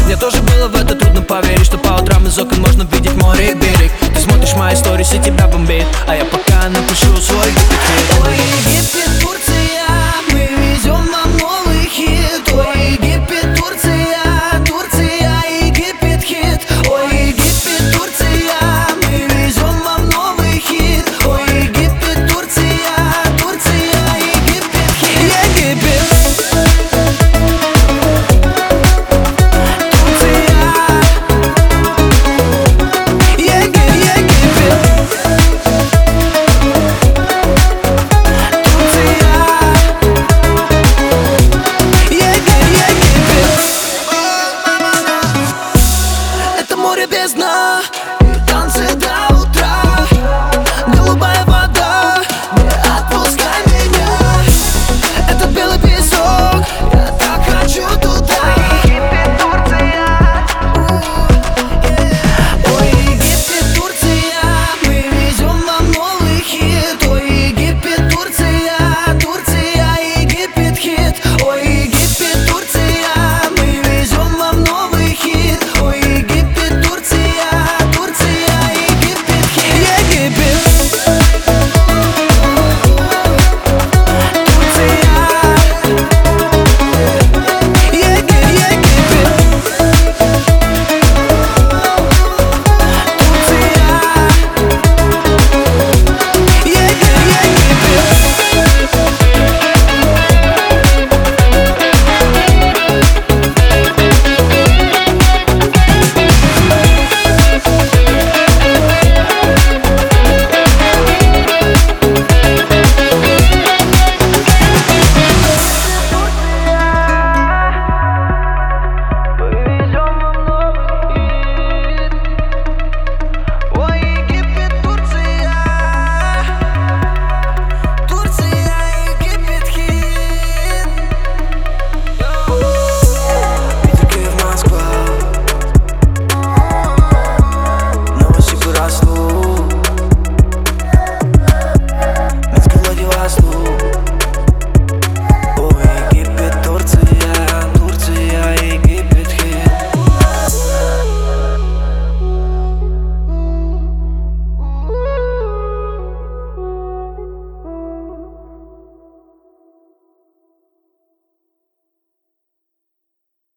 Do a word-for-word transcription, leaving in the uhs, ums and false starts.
Мне тоже было в это трудно поверить, что по утрам из окон можно видеть море и берег. Ты смотришь мои сторис и тебя бомбит, а я пока напишу свой гипит. Ой, Египет, Турция.